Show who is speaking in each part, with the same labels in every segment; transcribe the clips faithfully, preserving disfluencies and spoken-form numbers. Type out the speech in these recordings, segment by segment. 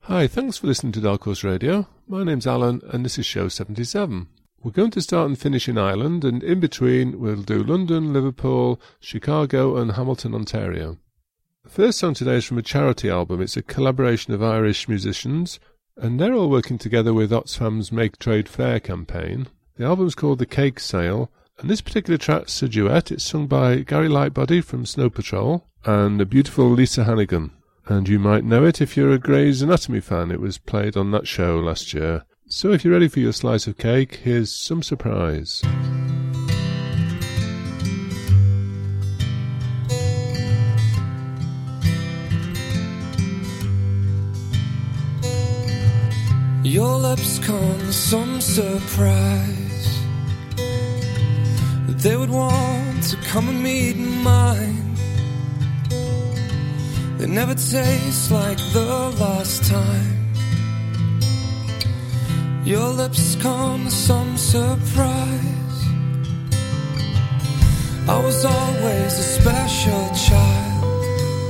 Speaker 1: Hi, thanks for listening to Dark Horse Radio. My name's Alan and this is show seventy-seven. We're going to start and finish in Ireland, and in between we'll do London, Liverpool, Chicago and Hamilton, Ontario. The first song today is from a charity album. It's a collaboration of Irish musicians, and they're all working together with Oxfam's Make Trade Fair campaign. The album's called The Cake Sale, and this particular track's a duet. It's sung by Gary Lightbody from Snow Patrol and the beautiful Lisa Hannigan. And you might know it if you're a Grey's Anatomy fan. It was played on that show last year. So if you're ready for your slice of cake, here's Some Surprise.
Speaker 2: Your lips come some surprise. They would want to come and meet mine. They never taste like the last time. Your lips come some surprise. I was always a special child,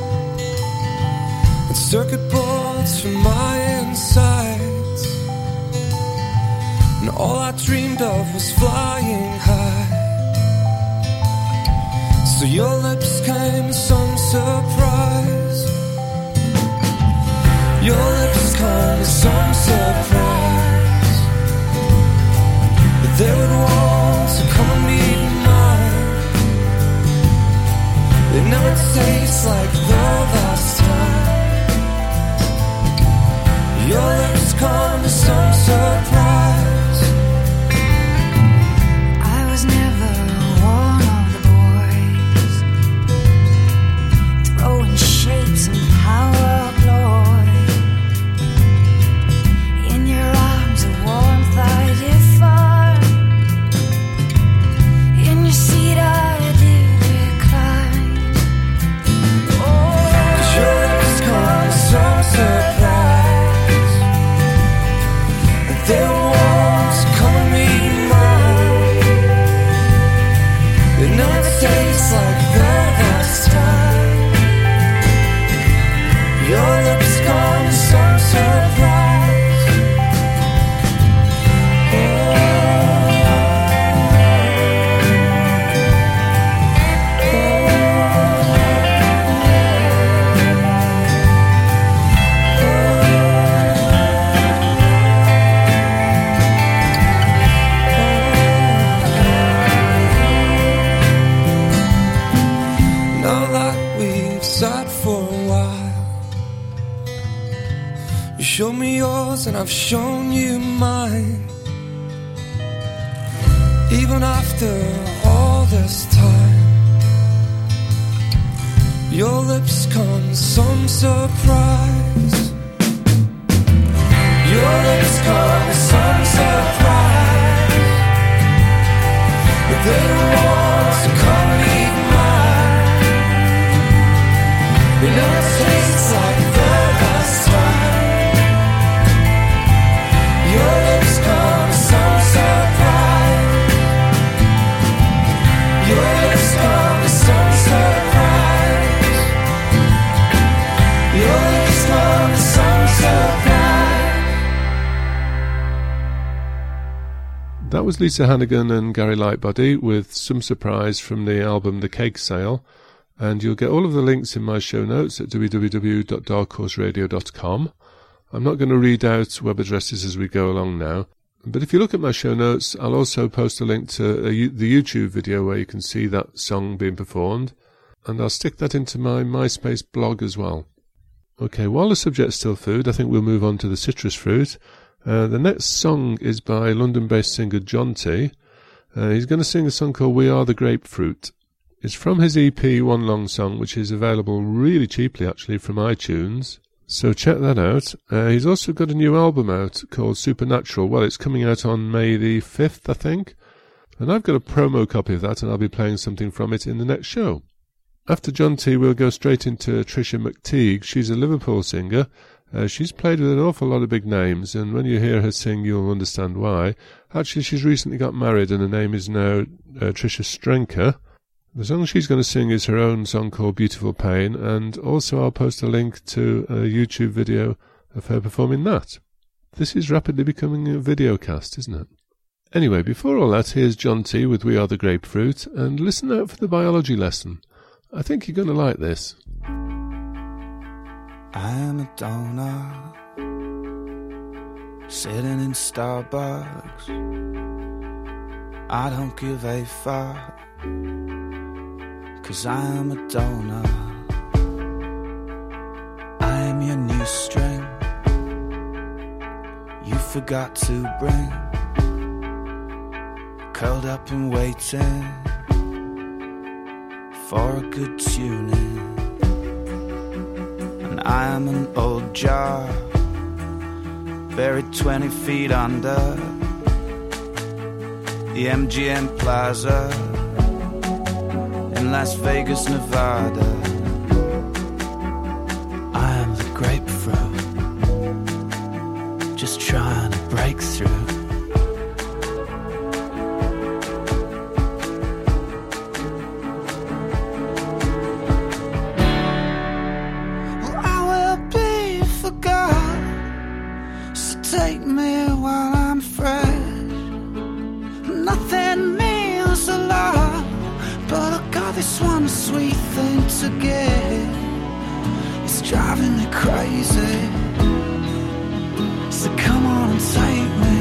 Speaker 2: and circuit boards for my insides, and all I dreamed of was flying high. So your lips came some surprise. Your lips come as some surprise. They would want to come and meet mine. They never taste like the last time. Your lips come as some surprise.
Speaker 3: I was never one of the boys throwing shapes and power ploys.
Speaker 2: And I've shown you mine. Even after all this time, your lips come some surprise. Your lips come some surprise. But they want to come meet mine. They never taste like the last time. Your lips come some surprise. Your lips come some surprise. Your lips come some surprise.
Speaker 1: That was Lisa Hannigan and Gary Lightbody with Some Surprise from the album The Cake Sale. And you'll get all of the links in my show notes at w w w dot dark horse radio dot com. I'm not going to read out web addresses as we go along now, but if you look at my show notes, I'll also post a link to a, the YouTube video where you can see that song being performed, and I'll stick that into my MySpace blog as well. Okay, while the subject's still food, I think we'll move on to the citrus fruit. Uh, the next song is by London-based singer John T. Uh, he's going to sing a song called We Are the Grapefruit. It's from his E P One Long Song, which is available really cheaply actually from iTunes. So check that out. Uh, he's also got a new album out called Supernatural. Well, it's coming out on May the fifth, I think. And I've got a promo copy of that, and I'll be playing something from it in the next show. After John T, we'll go straight into Tricia McTeague. She's a Liverpool singer. Uh, she's played with an awful lot of big names, and when you hear her sing, you'll understand why. Actually, she's recently got married, and her name is now uh, Tricia Strenker. The song she's going to sing is her own song called Beautiful Pain, and also I'll post a link to a YouTube video of her performing that. This is rapidly becoming a video cast, isn't it? Anyway, before all that, here's John T with We Are the Grapefruit, and listen out for the biology lesson. I think you're going to like this.
Speaker 4: I'm a donut, sitting in Starbucks. I don't give a fuck, 'cause I am a donut. I am your new string you forgot to bring, curled up and waiting for a good tuning. And I am an old jar buried twenty feet under the M G M Plaza in Las Vegas, Nevada. I am the grapefruit, just trying to break through. Well, I will be forgot, so take me while I'm fresh. Nothing means a lot, but I got this one sweet thing to give. It's driving me crazy, so come on and take me.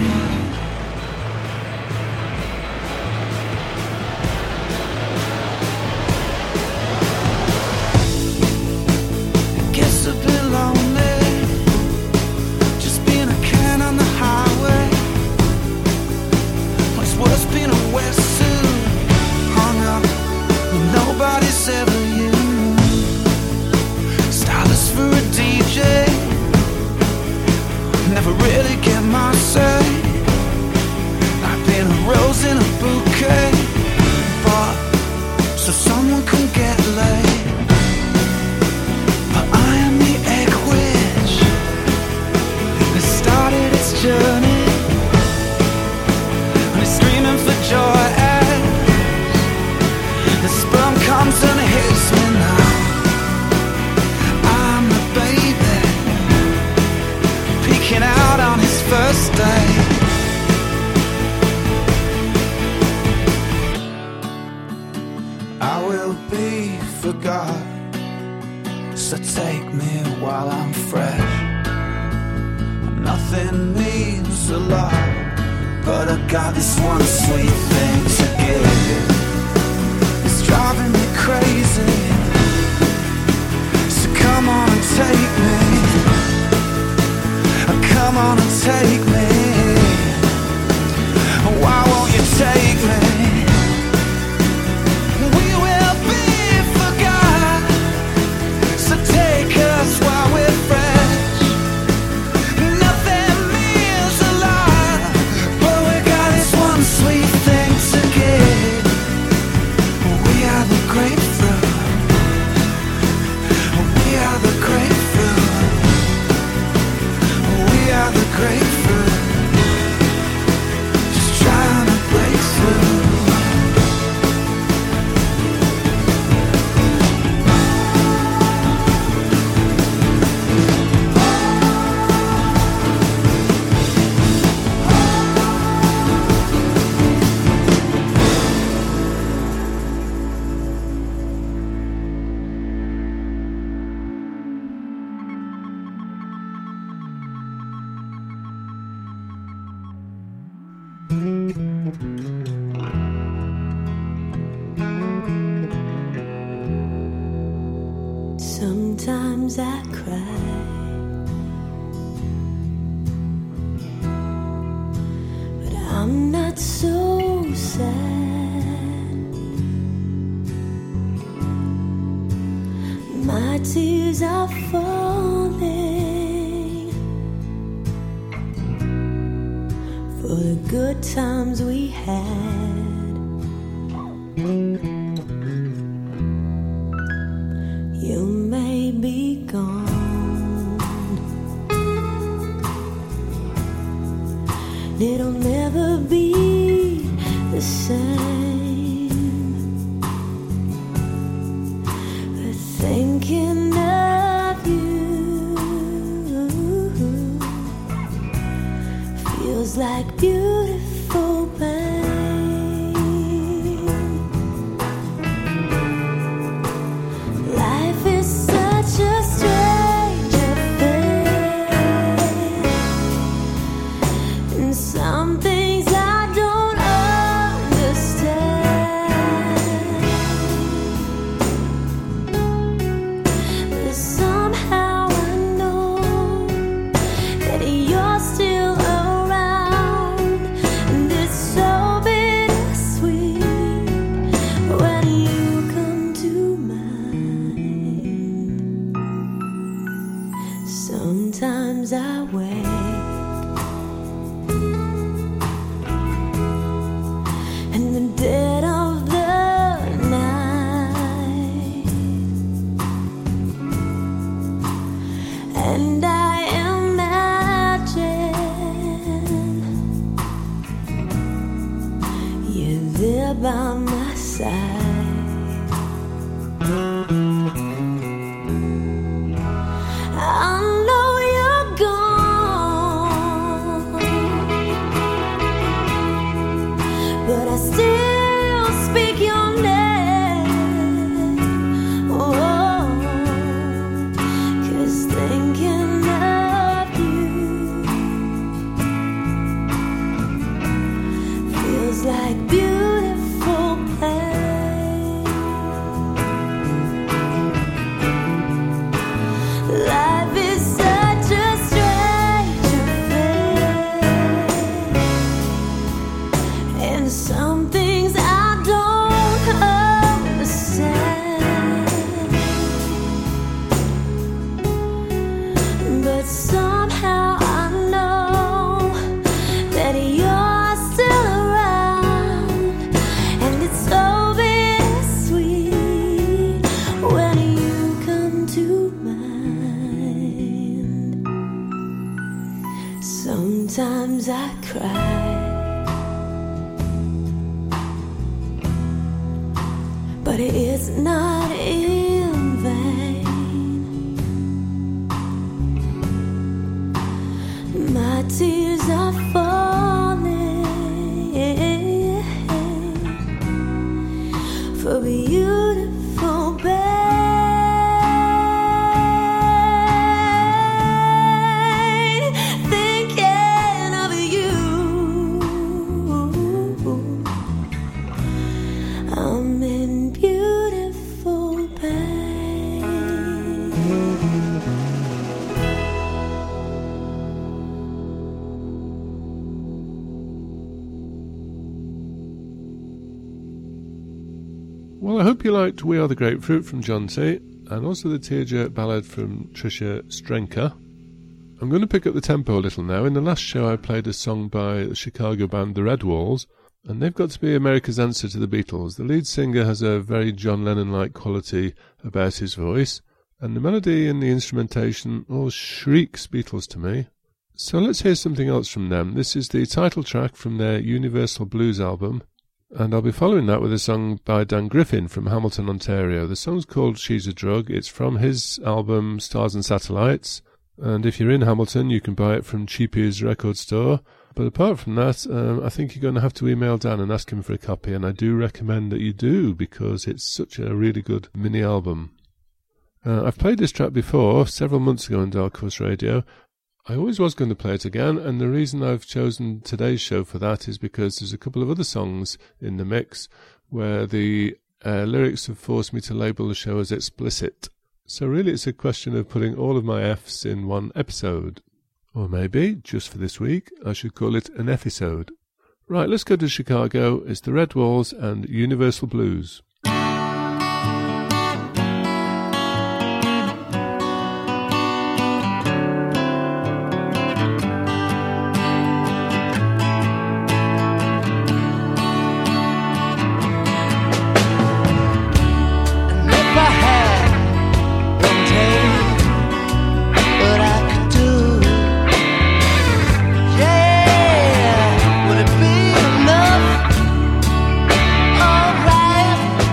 Speaker 4: It gets a bit lonely, just being a can on the highway. It's worse being a wetsuit, hung up when nobody's ever you. Stylist for a D J, never really get my say. I've been a rose in a bouquet, but so someone can get laid. But I am the egg witch that started its journey, and it's screaming for joy as the sperm comes and hits me now. I'm the baby peeking out on his first day. I will be forgot, so take me while I'm fresh. Nothing means a lot, but I got this one sweet thing to give. It's driving me crazy, so come on and take me. Come on and take me. Why won't you take me? We will be forgot, so take us while we're fresh. Nothing means a lot, but we got this one sweet thing to give. We are the grapefruit. We are the grapefruit. We are the grapefruit, just trying to break through.
Speaker 3: Sometimes I cry, but I'm not so sad. My tears are falling for the good times we had. You may be gone, it'll never be the same, but thinking of you feels like beautiful pain. Life is such a strange affair, and some things I don't understand, but somehow I know that you're still around, and it's so bittersweet when you come to mind. Sometimes I wake in the dead of the night, and I imagine you're there by my side. I know you're gone, but I still speak your name. Oh, 'cause thinking of you feels like beautiful pain. Life is such a strange affair, and some things I don't understand, but somehow I know that you're still around, and it's so bittersweet when you come to mind. Sometimes I cry, but it's not in vain. My tears are falling for beautiful pain. Thinking of you, I'm in beautiful pain.
Speaker 1: Well, I hope you liked We Are the Grapefruit from John T, and also the Tearjerk ballad from Trisha Strenker. I'm going to pick up the tempo a little now. In the last show I played a song by the Chicago band The Red Walls, and they've got to be America's answer to the Beatles. The lead singer has a very John Lennon-like quality about his voice, and the melody and the instrumentation all shrieks Beatles to me. So let's hear something else from them. This is the title track from their Universal Blues album, and I'll be following that with a song by Dan Griffin from Hamilton, Ontario. The song's called She's a Drug. It's from his album Stars and Satellites, and if you're in Hamilton you can buy it from Cheapy's record store. But apart from that, um, I think you're going to have to email Dan and ask him for a copy, and I do recommend that you do, because it's such a really good mini-album. Uh, I've played this track before, several months ago on Dark Horse Radio. I always was going to play it again, and the reason I've chosen today's show for that is because there's a couple of other songs in the mix where the uh, lyrics have forced me to label the show as explicit. So really it's a question of putting all of my F's in one episode. Or maybe, just for this week, I should call it an episode. Right, let's go to Chicago. It's the Red Walls and Universal Blues.
Speaker 4: Would it be enough? Alright.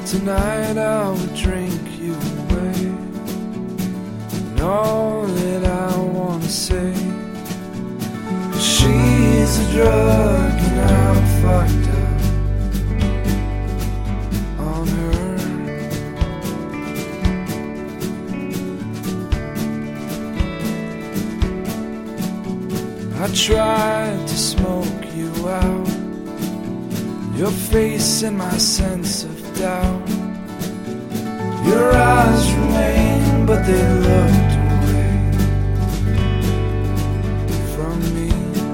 Speaker 2: Tonight I will drink you away, and all that I want to say, she's a drug and I'm fucked up on her. I tried to smoke you out, your face and my sense of doubt. Your eyes remain, but they looked away from me.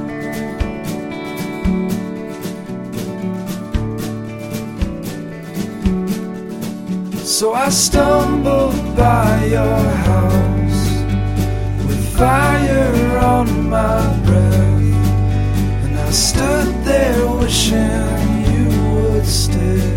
Speaker 2: So I stumbled by your house with fire on my breath, and I stood there wishing you would stay.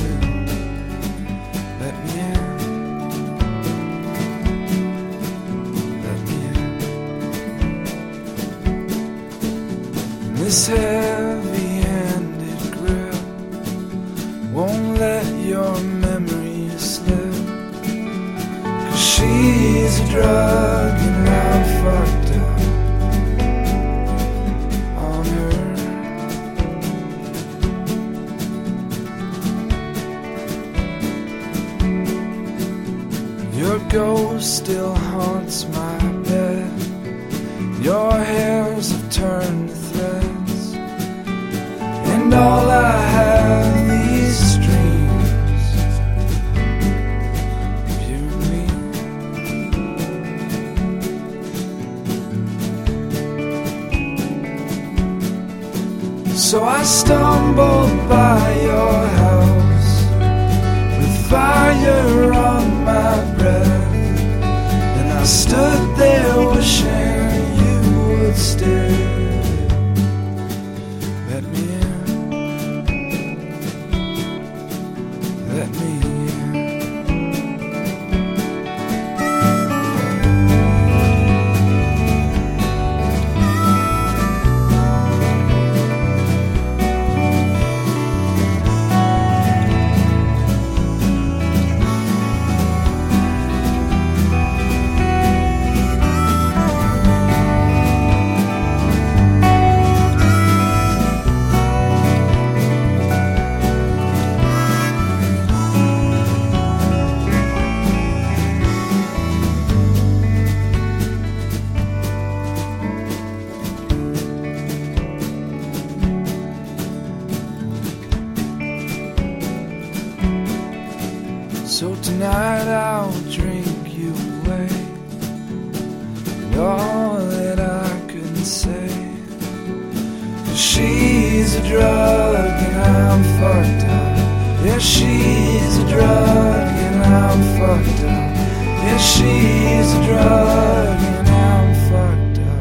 Speaker 2: This heavy-handed grip won't let your memory slip, 'cause she's a drug and I'm fucked up on her. Your ghost still haunts my bed, your hairs have turned to threads, and all I have these dreams of you and me. So I stumbled by your house with fire on my breath, and I stood there wishing you would stay. Let me in, let me in. So tonight I'll drink you away, and all that I couldn't say, 'cause she's a drug and I'm fucked up. Yeah, she's a drug and I'm fucked up. Yeah, she's a drug and I'm fucked up.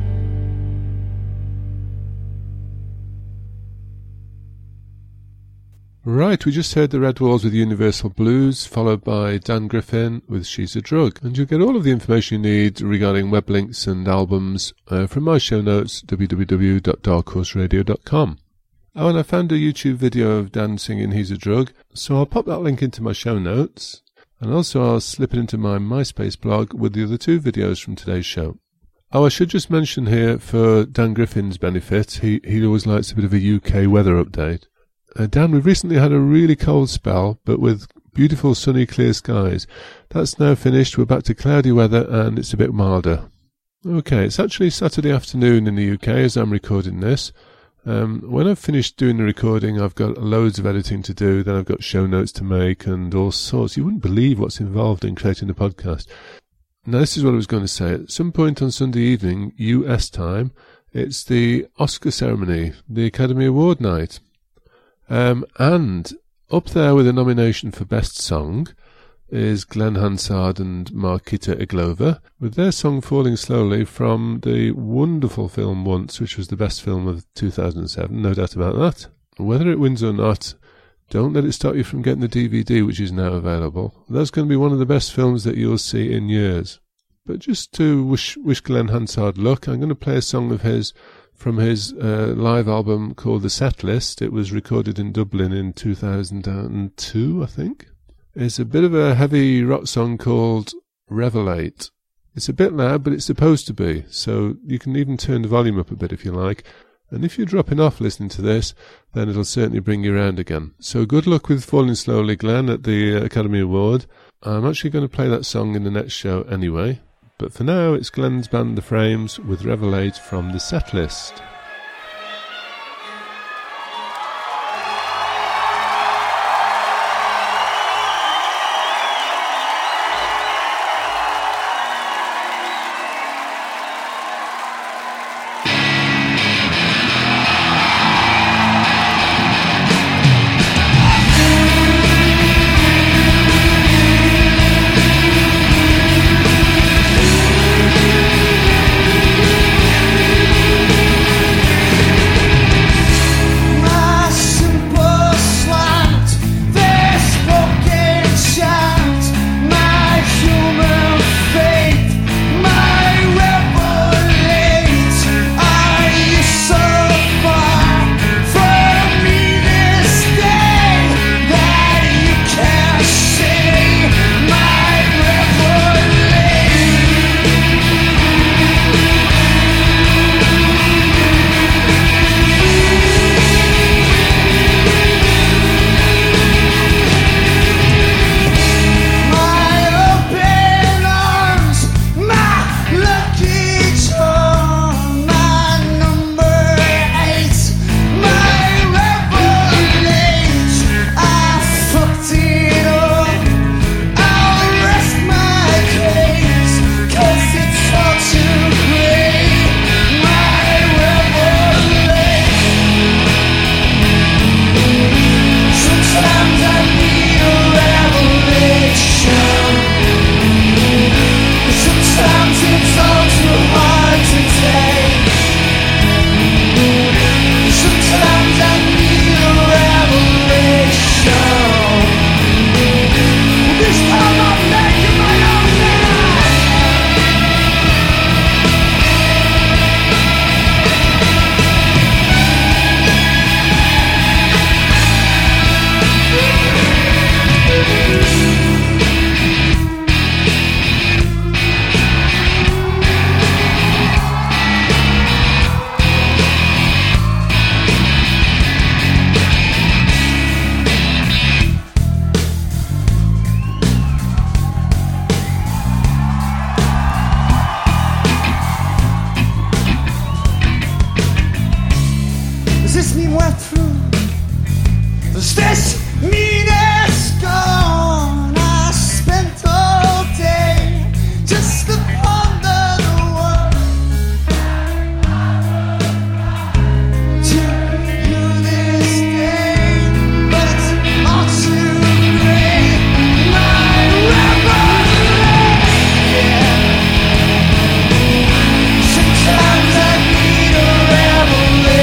Speaker 1: Right, we just heard the Red Walls with Universal Blues, followed by Dan Griffin with She's a Drug. And you'll get all of the information you need regarding web links and albums uh, from my show notes, w w w dot dark horse radio dot com. Oh, and I found a YouTube video of Dan singing He's a Drug, so I'll pop that link into my show notes, and also I'll slip it into my MySpace blog with the other two videos from today's show. Oh, I should just mention here, for Dan Griffin's benefit, he, he always likes a bit of a U K weather update. Uh, Dan, we've recently had a really cold spell, but with beautiful sunny clear skies. That's now finished, we're back to cloudy weather and it's a bit milder. Okay, it's actually Saturday afternoon in the U K as I'm recording this. Um, when I've finished doing the recording, I've got loads of editing to do, then I've got show notes to make and all sorts. You wouldn't believe what's involved in creating a podcast. Now, this is what I was going to say. At some point on Sunday evening, U S time, it's the Oscar ceremony, the Academy Award night. Um, and up there with a nomination for Best Song is Glenn Hansard and Markita Iglova, with their song Falling Slowly from the wonderful film Once, which was the best film of two thousand seven, no doubt about that. Whether it wins or not, don't let it stop you from getting the D V D, which is now available. That's going to be one of the best films that you'll see in years. But just to wish, wish Glenn Hansard luck, I'm going to play a song of his from his uh, live album called The Set List. It was recorded in Dublin in two thousand two, I think. It's a bit of a heavy rock song called Revelate. It's a bit loud, but it's supposed to be, so you can even turn the volume up a bit if you like. And if you're dropping off listening to this, then it'll certainly bring you around again. So good luck with Falling Slowly, Glenn, at the Academy Award. I'm actually going to play that song in the next show anyway. But for now, it's Glenn's band The Frames with Revelate from The Set List.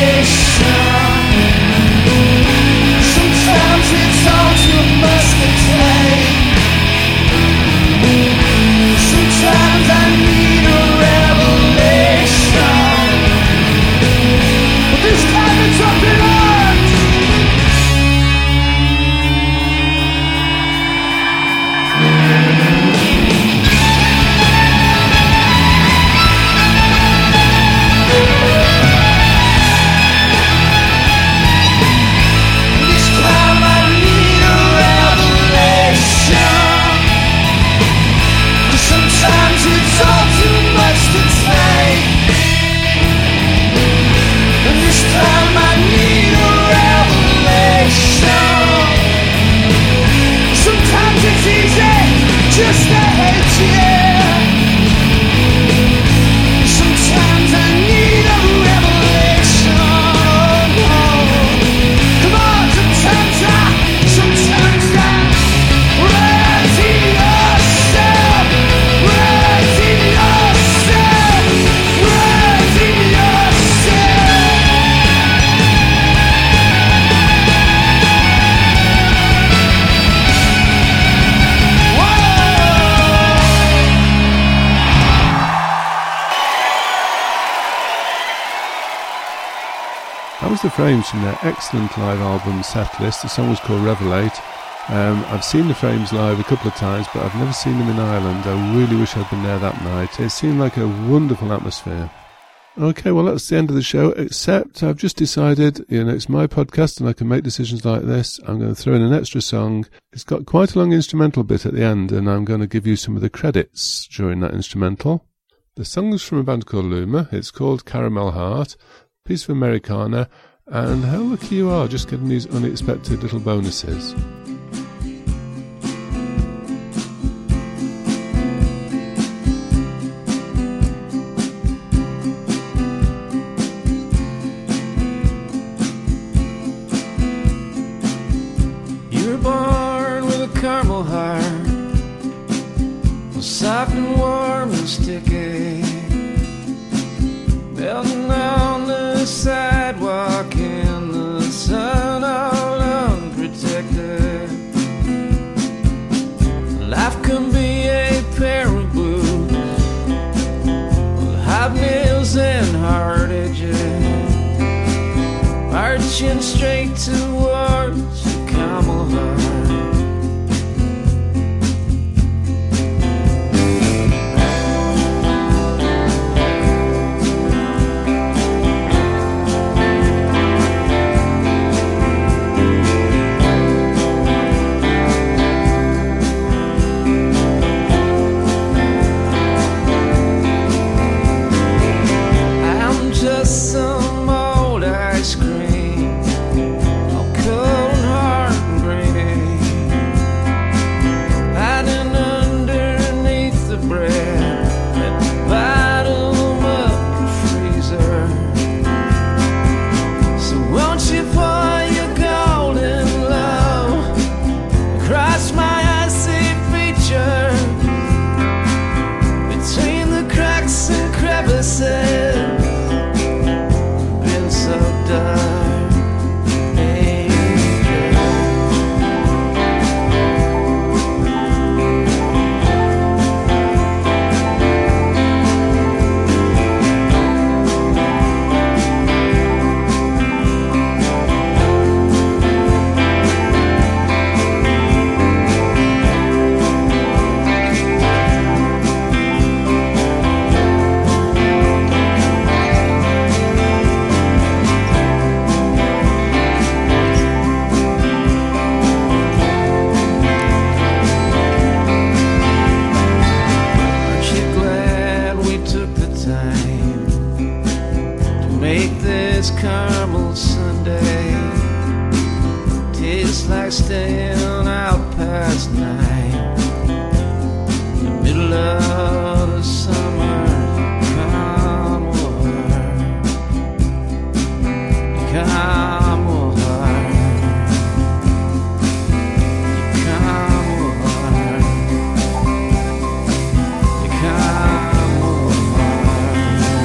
Speaker 2: Sometimes it's all too much to take.
Speaker 1: was The Frames from their excellent live album Setlist. The song was called Revelate. Um, I've seen The Frames live a couple of times, but I've never seen them in Ireland. I really wish I'd been there that night. It seemed like a wonderful atmosphere. Okay, well, that's the end of the show, except I've just decided, you know, it's my podcast and I can make decisions like this. I'm going to throw in an extra song. It's got quite a long instrumental bit at the end, and I'm going to give you some of the credits during that instrumental. The song's from a band called Luma. It's called Caramel Heart, piece of Americana, and how lucky you are just getting these unexpected little bonuses.
Speaker 2: Caramel heart, soft and warm and sticky, melting on the sidewalk in the sun, all unprotected. Life can be a pair of boots with hobnails and hard edges, marching straight towards the caramel heart. Some old ice cream, all cold and hard and grainy, hiding underneath the bread at the bottom of the freezer. So won't you pour your golden love across my icy features, between the cracks and crevices so dark, angel. Caramel Sunday tastes like staying out past night in the middle of the summer. Caramel heart, caramel heart, caramel heart, caramel heart.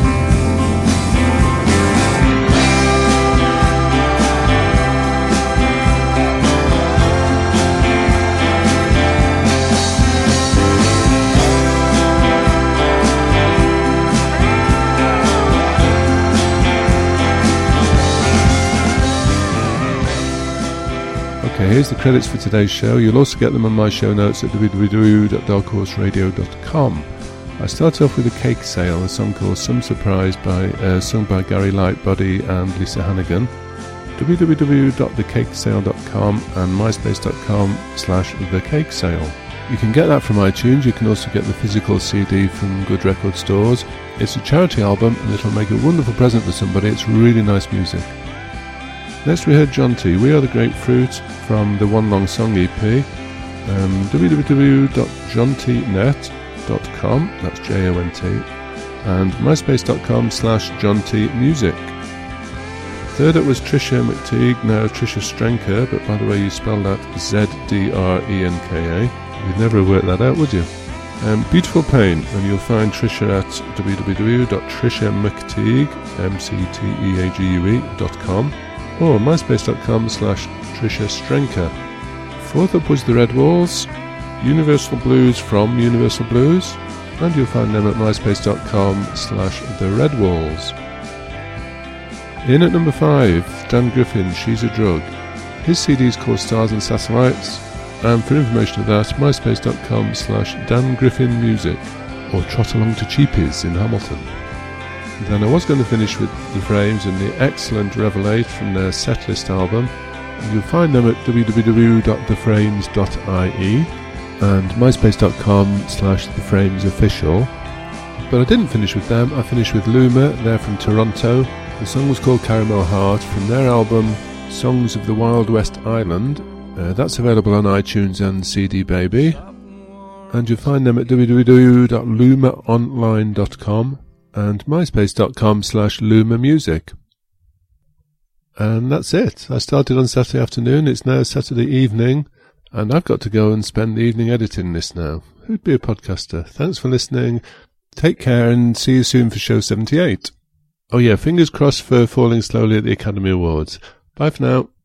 Speaker 1: Okay, here's the credits for today's show. You'll also get them on my show notes at w w w dot dark horse radio dot com. I start off with a Cake Sale, a song called Some Surprise, by uh, sung by Gary Lightbody and Lisa Hannigan. w w w dot the cake sale dot com and myspace dot com slash the cake sale. You can get that from iTunes. You can also get the physical C D from good record stores. It's a charity album and it'll make a wonderful present for somebody. It's really nice music. Next we heard John T. We Are the Grapefruit from the One Long Song E P. Um, w w w dot john t net dot com, that's J O N T, and myspace dot com slash John T Music. Third up was Trisha McTeague, now Trisha Strenker, but by the way you spell that Z D R E N K A. You'd never have worked that out, would you? Um, Beautiful Pain, and you'll find Trisha at w w w dot trisha mcteague, M C T E A G U E, dot com, or myspace dot com slash Trisha Strenker. Fourth up was The Red Walls, Universal Blues from Universal Blues, and you'll find them at myspace dot com slash The Red Walls. In at number five, Dan Griffin, She's a Drug. His C D is called Stars and Satellites, and for information of that, myspace.com slash Dan Griffin Music, or trot along to Cheapies in Hamilton. Then I was going to finish with The Frames and the excellent Revelate from their Setlist album. You'll find them at w w w dot the frames dot i e and myspace.com slash theframesofficial. But I didn't finish with them, I finished with Luma, they're from Toronto. The song was called Caramel Heart from their album Songs of the Wild West Island. Uh, that's available on iTunes and C D Baby. And you'll find them at w w w dot luma online dot com and myspace.com slash Luma Music. And that's it. I started on Saturday afternoon, it's now Saturday evening, and I've got to go and spend the evening editing this now. Who'd be a podcaster? Thanks for listening. Take care and see you soon for show seventy-eight. Oh yeah, fingers crossed for Falling Slowly at the Academy Awards. Bye for now.